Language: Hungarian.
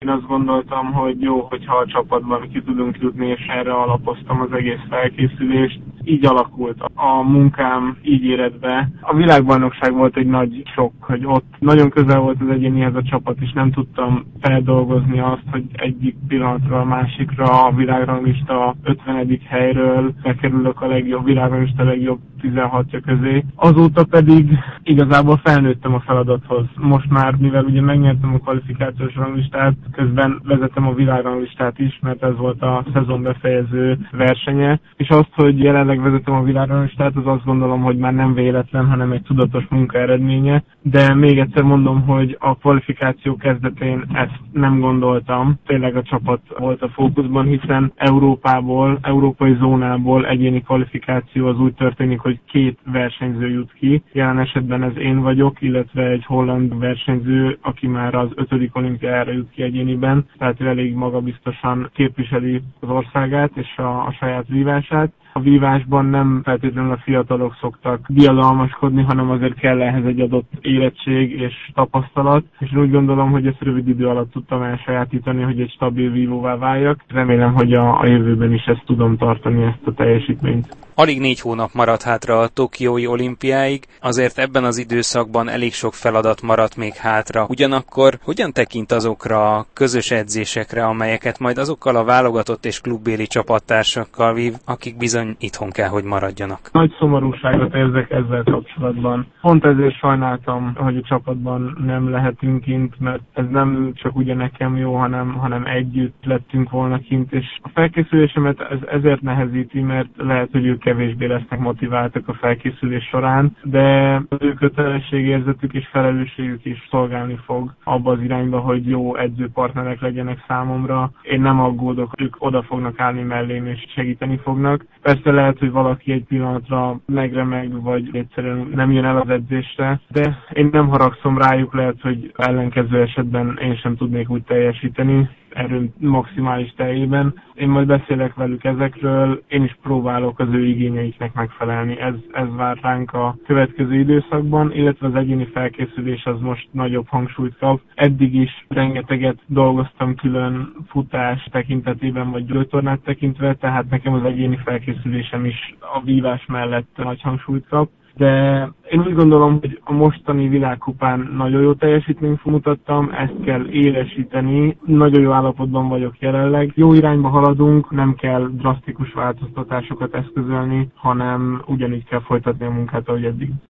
Én azt gondoltam, hogy jó, hogyha a csapatban ki tudunk jutni, és erre alapoztam az egész felkészülést. Így alakult a munkám, így érett be. A világbajnokság volt egy nagy sok, hogy ott nagyon közel volt az egyénihez a csapat, és nem tudtam feldolgozni azt, hogy egyik pillanatra a másikra a világranglista 50. helyről bekerülök a legjobb világranglista legjobb 16-ja közé. Azóta pedig igazából felnőttem a feladathoz. Most már, mivel ugye megnyertem a kvalifikációs ranglistát, közben vezetem a világranglistát is, mert ez volt a szezon befejező versenye, és azt, hogy jelenleg vezetem a világranglistát, az azt gondolom, hogy már nem véletlen, hanem egy tudatos munka eredménye, de még egyszer mondom, hogy a kvalifikáció kezdetén ezt nem gondoltam. Tényleg a csapat volt a fókuszban, hiszen európai zónából egyéni kvalifikáció az úgy történik, hogy 2 versenyző jut ki. Jelen esetben ez én vagyok, illetve egy holland versenyző, aki már az 5. olimpiára jut ki egyéniben, tehát elég magabiztosan képviseli az országát és a saját vívását. A vívásban nem feltétlenül a fiatalok szoktak diadalmaskodni, hanem azért kell ehhez egy adott érettség és tapasztalat, és úgy gondolom, hogy ezt rövid idő alatt tudtam elsajátítani, hogy egy stabil vívóvá váljak. Remélem, hogy a jövőben is ezt tudom tartani, ezt a teljesítményt. Alig 4 hónap maradt hátra a tokiói olimpiáig, azért ebben az időszakban elég sok feladat maradt még hátra. Ugyanakkor hogyan tekint azokra a közös edzésekre, amelyeket majd azokkal a válogatott és klubbéli csapattársakkal vív, akik bizony itthon kell, hogy maradjanak? Nagy szomorúságot érzek ezzel kapcsolatban. Pont ezért sajnáltam, hogy a csapatban nem lehetünk kint, mert ez nem csak ugye nekem jó, hanem együtt lettünk volna kint, és a felkészülésemet ezért nehezíti, mert lehet, hogy ők kevésbé lesznek motiváltak a felkészülés során, de az ő kötelességérzetük és felelősségük is szolgálni fog abba az irányba, hogy jó edzőpartnerek legyenek számomra. Én nem aggódok, ők oda fognak állni mellém és segíteni fognak. Persze lehet, hogy valaki egy pillanatra megremeg, vagy egyszerűen nem jön el az edzésre, de én nem haragszom rájuk, lehet, hogy ellenkező esetben én sem tudnék úgy teljesíteni erőm maximális teljében. Én majd beszélek velük ezekről, én is próbálok az ő igényeiknek megfelelni. Ez vár ránk a következő időszakban, illetve az egyéni felkészülés az most nagyobb hangsúlyt kap. Eddig is rengeteget dolgoztam külön futás tekintetében, vagy gyógytornát tekintve, tehát nekem az egyéni felkészülésem is a vívás mellett nagy hangsúlyt kap. De én úgy gondolom, hogy a mostani világkupán nagyon jó teljesítményt mutattam, ezt kell élesíteni, nagyon jó állapotban vagyok jelenleg. Jó irányba haladunk, nem kell drasztikus változtatásokat eszközölni, hanem ugyanígy kell folytatni a munkát, ahogy eddig.